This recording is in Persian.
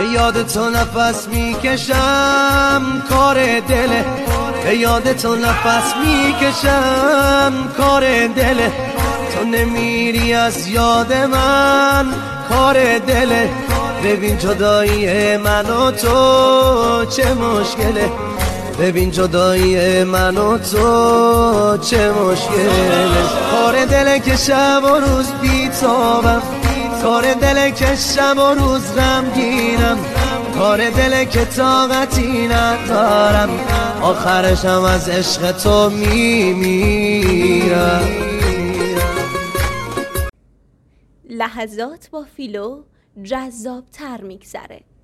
یاد تو نفس میکشم کار دله، به یاد تو نفس میکشم کار دله، تو نمیری از یاد من کار دله، ببین جدایی من و تو چه مشکله، ببین جدایی من و تو چه مشکله، کار دله که شب و روز بیتابم، کار دله که شب و روز غمگینم، کار دله که طاقتی ندارم، آخرشم از عشق تو میمیرم. لحظات با فیلو جذاب تر میگذره.